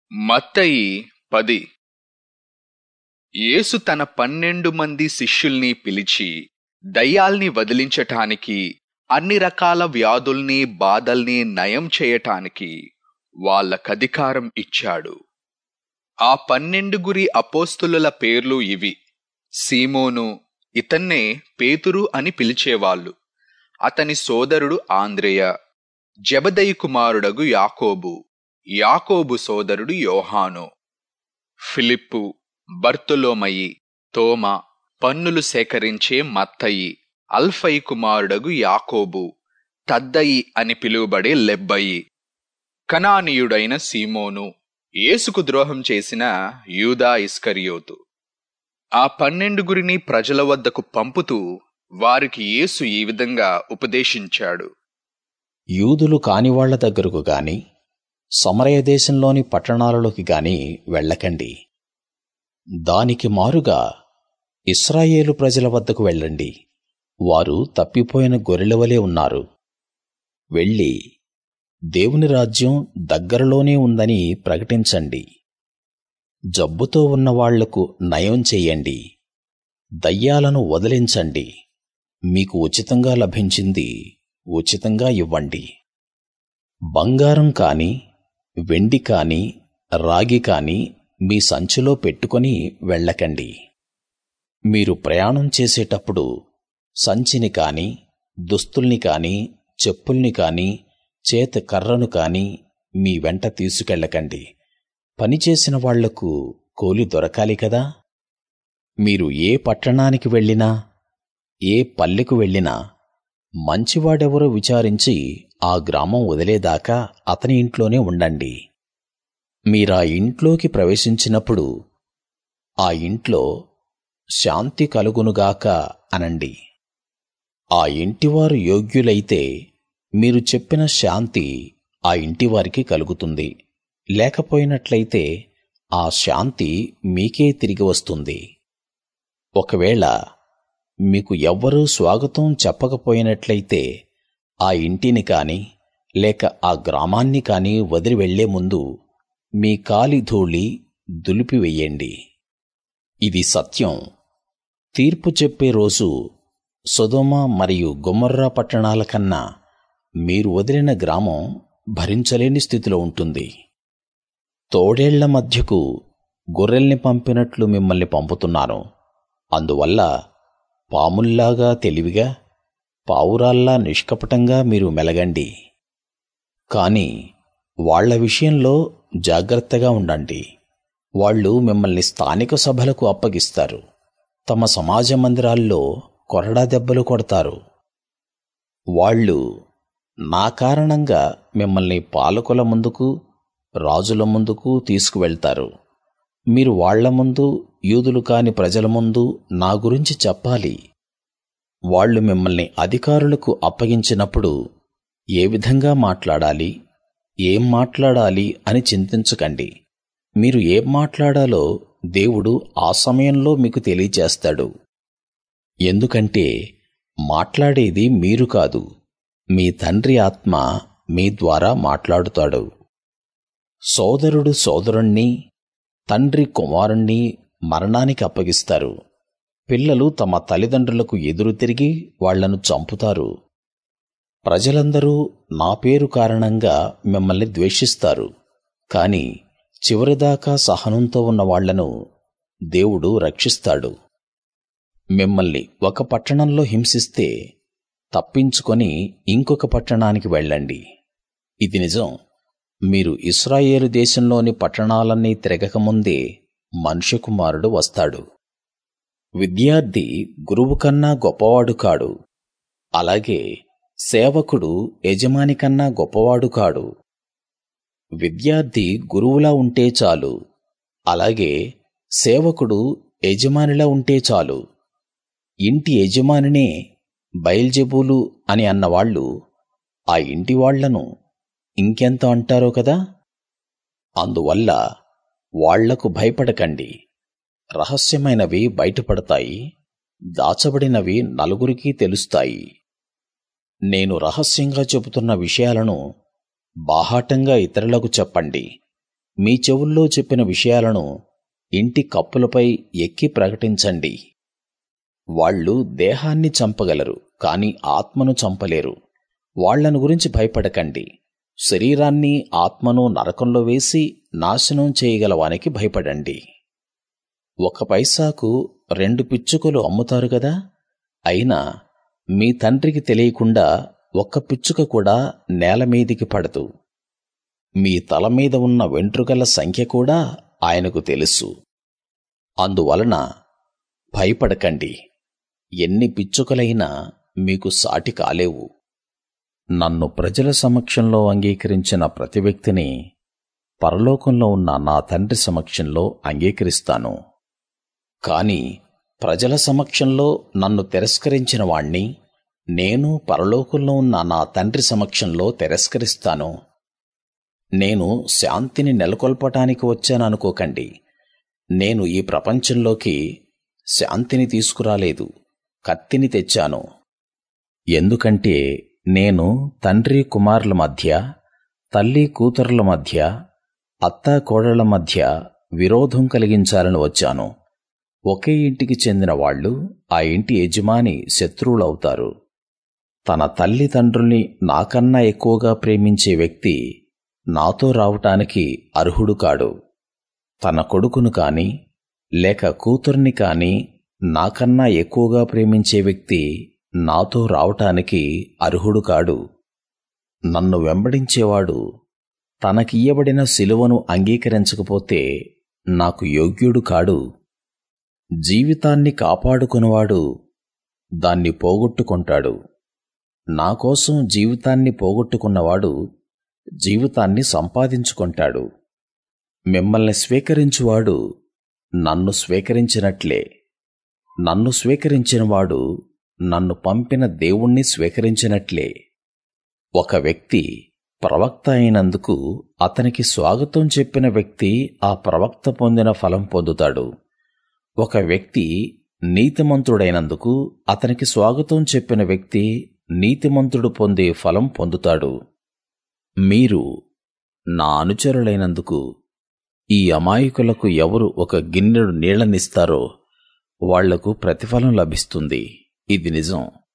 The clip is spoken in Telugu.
మత్తయి 10. యేసు తన 12 మంది శిష్యుల్ని పిలిచి దయ్యాల్ని వదిలించటానికి, అన్ని రకాల వ్యాధుల్ని బాధల్ని నయం చేయటానికి వాళ్ళకధికారం ఇచ్చాడు. ఆ 12 అపోస్తలుల పేర్లు ఇవి: సీమోను, ఇతన్నే పేతురు అని పిలిచేవాళ్ళు, అతని సోదరుడు ఆంద్రెయ, జెబెదయి కుమారుడగు యాకోబు, యాకోబు సోదరుడు యోహాను, ఫిలిప్పు, బర్తొలొమయి, తోమా, పన్నులు సేకరించే మత్తయి, అల్ఫయి కుమారుడగు యాకోబు, తద్దయి అని పిలువబడే లెబ్బయి, కనానీయుడైన సీమోను, యేసుకు ద్రోహం చేసిన యూదా ఇస్కరియోతు. ఆ 12 ప్రజల వద్దకు పంపుతూ వారికి యేసు ఈ విధంగా ఉపదేశించాడు: యూదులు కానివాళ్ల దగ్గరకు గాని, సమరయ దేశంలోని పట్టణాలలోకి గాని వెళ్ళకండి. దానికి మారుగా ఇశ్రాయేలు ప్రజల వద్దకు వెళ్ళండి. వారు తప్పిపోయిన గొర్రెలవలే ఉన్నారు. వెళ్ళి దేవుని రాజ్యం దగ్గరలోనే ఉందని ప్రకటించండి. జబ్బుతో ఉన్న వాళ్లకు నయం చెయ్యండి. దయ్యాలను వదిలించండి. మీకు ఉచితంగా లభించింది ఉచితంగా ఇవ్వండి. బంగారం కాని, వెండి కాని, రాగి కాని మీ సంచిలో పెట్టుకొని వెళ్ళకండి. మీరు ప్రయాణం చేసేటప్పుడు సంచిని కాని, దుస్తుల్ని కాని, చెప్పుల్ని కాని, చేత కర్రను కాని మీ వెంట తీసుకెళ్ళకండి. పనిచేసిన వాళ్లకు కూలి దొరకాలి కదా. మీరు ఏ పట్టణానికి వెళ్ళినా, ఏ పల్లెకు వెళ్ళినా మంచివాడెవరో విచారించి ఆ గ్రామం వదిలేదాకా అతని ఇంట్లోనే ఉండండి. మీరా ఇంట్లోకి ప్రవేశించినప్పుడు ఆ ఇంట్లో శాంతి కలుగునుగాక అనండి. ఆ ఇంటివారు యోగ్యులైతే మీరు చెప్పిన శాంతి ఆ ఇంటివారికి కలుగుతుంది. లేకపోయినట్లయితే ఆ శాంతి మీకే తిరిగి వస్తుంది. ఒకవేళ మీకు ఎవ్వరూ స్వాగతం చెప్పకపోయినట్లయితే ఆ ఇంటిని కాని, లేక ఆ గ్రామాన్ని కాని వదిలి వెళ్లే ముందు మీ కాలి ధూళి దులిపివెయ్యండి. ఇది సత్యం. తీర్పు చెప్పే రోజు సొదొమ మరియు గొమొర్రా పట్టణాల కన్నా మీరు వదిలిన గ్రామం భరించలేని స్థితిలో ఉంటుంది. తోడేళ్ల మధ్యకు గొర్రెల్ని పంపినట్లు మిమ్మల్ని పంపుతున్నాను. అందువల్ల పాముల్లాగా తెలివిగా, పావురాల్లా నిష్కపటంగా మీరు మెలగండి. కాని వాళ్ళ విషయంలో జాగ్రత్తగా ఉండండి. వాళ్ళు మిమ్మల్ని స్థానిక సభలకు అప్పగిస్తారు. తమ సమాజ మందిరాల్లో కొరడా దెబ్బలు కొడతారు. వాళ్ళు నా కారణంగా మిమ్మల్ని పాలకుల ముందుకు, రాజుల ముందుకు తీసుకువెళ్తారు. మీరు వాళ్ల ముందు, యూదులు కాని ప్రజల ముందు నా గురించి చెప్పాలి. వాళ్ళు మిమ్మల్ని అధికారులకు అప్పగించినప్పుడు ఏ విధంగా మాట్లాడాలి, ఏం మాట్లాడాలి అని చింతించకండి. మీరు ఏం మాట్లాడాలో దేవుడు ఆ సమయంలో మీకు తెలియచేస్తాడు. ఎందుకంటే మాట్లాడేది మీరు కాదు, మీ తండ్రి ఆత్మ మీ ద్వారా మాట్లాడుతాడు. సోదరుడు సోదరుణ్ణి, తండ్రి కుమారుణ్ణి మరణానికి అప్పగిస్తారు. పిల్లలు తమ తల్లిదండ్రులకు ఎదురు తిరిగి వాళ్లను చంపుతారు. ప్రజలందరూ నా పేరు కారణంగా మిమ్మల్ని ద్వేషిస్తారు. కాని చివరిదాకా సహనంతో ఉన్న వాళ్లను దేవుడు రక్షిస్తాడు. మిమ్మల్ని ఒక పట్టణంలో హింసిస్తే తప్పించుకొని ఇంకొక పట్టణానికి వెళ్ళండి. ఇది నిజం. మీరు ఇశ్రాయేలు దేశంలోని పట్టణాలన్నీ తిరగకముందే మనుష్య కుమారుడు వస్తాడు. విద్యార్థి గురువు కన్నా గొప్పవాడు కాడు. అలాగే సేవకుడు యజమాని కన్నా గొప్పవాడు కాడు. విద్యార్థి గురువులా ఉంటే చాలు. అలాగే సేవకుడు యజమానిలా ఉంటే చాలు. ఇంటి యజమానినే బయల్జెబూలు అని అన్నవాళ్ళు ఆ ఇంటి వాళ్లను ఇంకెంత అంటారో కదా. అందువల్ల వాళ్లకు భయపడకండి. రహస్యమైనవి బయటపడతాయి, దాచబడినవి నలుగురికి తెలుస్తాయి. నేను రహస్యంగా చెబుతున్న విషయాలను బాహాటంగా ఇతరులకు చెప్పండి. మీ చెవుల్లో చెప్పిన విషయాలను ఇంటి కప్పులపై ఎక్కి ప్రకటించండి. వాళ్ళు దేహాన్ని చంపగలరు, కాని ఆత్మను చంపలేరు. వాళ్లను గురించి భయపడకండి. శరీరాన్ని ఆత్మను నరకంలో వేసి నాశనం చేయగలవానికి భయపడండి. 1 పైసాకు 2 పిచ్చుకలు అమ్ముతారు గదా? అయినా మీ తండ్రికి తెలియకుండా 1 పిచ్చుక కూడా నేల మీదికి పడదు. మీ తల మీద ఉన్న వెంట్రుకల సంఖ్య కూడా ఆయనకు తెలుసు. అందువలన భయపడకండి. ఎన్ని పిచ్చుకలైనా మీకు సాటి కాలేవు. నన్ను ప్రజల సమక్షంలో అంగీకరించిన ప్రతి వ్యక్తిని పరలోకంలో ఉన్న నా తండ్రి సమక్షంలో అంగీకరిస్తాను. కాని ప్రజల సమక్షంలో నన్ను తిరస్కరించిన వాణ్ణి నేను పరలోకంలో ఉన్న నా తండ్రి సమక్షంలో తిరస్కరిస్తాను. నేను శాంతిని నెలకొల్పటానికి వచ్చాననుకోకండి. నేను ఈ ప్రపంచంలోకి శాంతిని తీసుకురాలేదు, కత్తిని తెచ్చాను. ఎందుకంటే నేను తండ్రి కుమారుల మధ్య, తల్లి కూతురుల మధ్య, అత్తా కోడళ్ల మధ్య విరోధం కలిగించాలని వచ్చాను. ఒకే ఇంటికి చెందిన వాళ్ళు ఆ ఇంటి యజమాని శత్రువులవుతారు. తన తల్లిదండ్రుల్ని నాకన్నా ఎక్కువగా ప్రేమించే వ్యక్తి నాతో రావటానికి అర్హుడు కాడు. తన కొడుకును కాని లేక కూతుర్ని కాని నాకన్నా ఎక్కువగా ప్రేమించే వ్యక్తి నాతో రావటానికి అర్హుడు కాడు. నన్ను వెంబడించేవాడు తనకియ్యబడిన సిలువను అంగీకరించకపోతే నాకు యోగ్యుడు కాడు. జీవితాన్ని కాపాడుకొనువాడు దాన్ని పోగొట్టుకొంటాడు. నా కోసం జీవితాన్ని పోగొట్టుకున్నవాడు జీవితాన్ని సంపాదించుకొంటాడు. మిమ్మల్ని స్వీకరించువాడు నన్ను స్వీకరించినట్లే, నన్ను స్వీకరించినవాడు నన్ను పంపిన దేవుణ్ణి స్వీకరించినట్లే. ఒక వ్యక్తి ప్రవక్త అయినందుకు అతనికి స్వాగతం చెప్పిన వ్యక్తి ఆ ప్రవక్త పొందిన ఫలం పొందుతాడు. ఒక వ్యక్తి నీతిమంతుడైనందుకు అతనికి స్వాగతం చెప్పిన వ్యక్తి నీతిమంతుడు పొందే ఫలం పొందుతాడు. మీరు నా అనుచరులైనందుకు ఈ అమాయకులకు ఎవరు ఒక గిన్నెడు నీళ్లనిస్తారో వాళ్లకు ప్రతిఫలం లభిస్తుంది. ఇది నిజం.